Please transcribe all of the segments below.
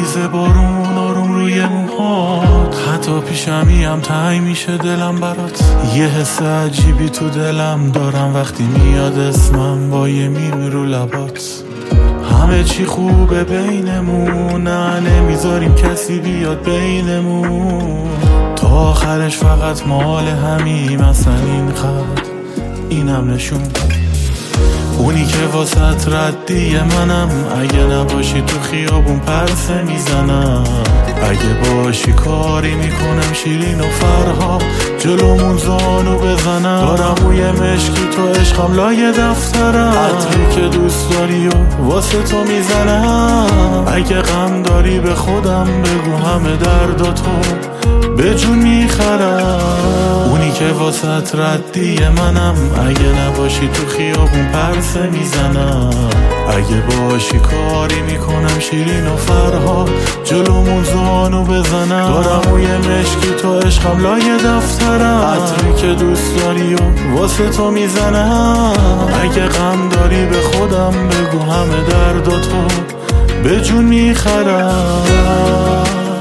میریزه بارون آروم روی موهات، حتی پیشمیم تنگ میشه دلم برات. یه حس عجیبی تو دلم دارم وقتی میاد اسمم با یه میم رو لبات. همه چی خوبه بینمون، نه نمیذاریم کسی بیاد بینمون. تا آخرش فقط مال همیم، اصلا این خط اینم نشون. اونی که واسط ردی منم، اگه نباشی تو خیابون پرسه میزنم. اگه باشی کاری میکنم شیرین و فرها جلومون زانو بزنم. دارم موی مشکی تو عشقم لای دفترم، عطری که دوست داری و واسه تو میزنم. اگه غم داری به خودم بگو، همه درداتو به جون میخرم. اونی که واسط ردی منم، اگه نباشی تو خیابون پرسه میزنم. اگه باشی کاری میکنم شیرین و فرها جلومون زانو بزنم. دارم موی مشکی تو عشقم لای دفترم، عطری که دوست داری و واسه تو میزنم. اگه غم داری به خودم بگو، همه درداتو به جون میخرم.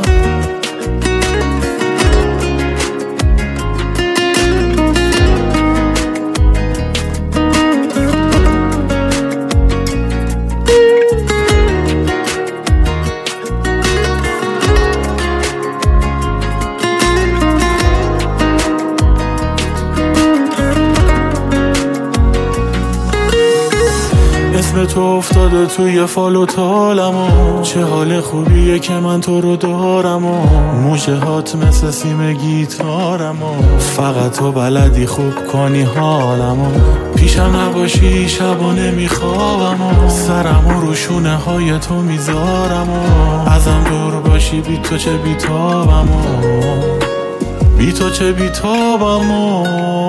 اسم تو افتاده توی فال و تالم و چه حال خوبیه که من تو رو دارم و موشه هات مثل سیم گیتارم و فقط تو بلدی خوب کنی حالم و پیشم نباشی شبا نمیخوابم و سرم و روشونه های تو میذارم و ازم دور باشی بی تو چه بیتابم و بی تو چه بیتابم و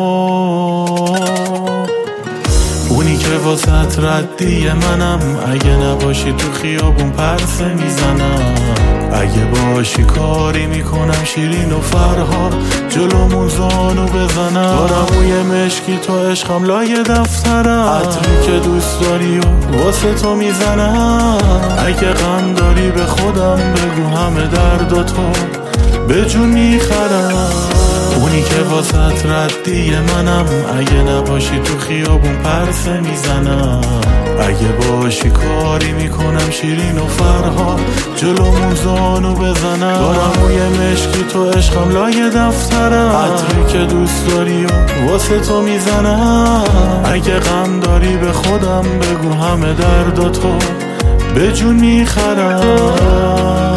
اونی که واسط ردی منم، اگه نباشی تو خیابون پرسه میزنم. اگه باشی کاری میکنم شیرین و فرها جلومون زانو بزنم. دارم موی مشکی تو عشقم لای دفترم، عطری که دوست داری و واسه تو میزنم. اگه غم داری به خودم بگو، همه درداتو به جون میخرم. اونی که واسط ردی منم، اگه نباشی تو خیابون پرسه میزنم. اگه باشی کاری میکنم شیرین و فرها جلومون زانو بزنم. دارم موی مشکی تو عشقم لای دفترم، عطری که دوست داری و واسه تو میزنم. اگه غم داری به خودم بگو، همه درداتو به جون میخرم.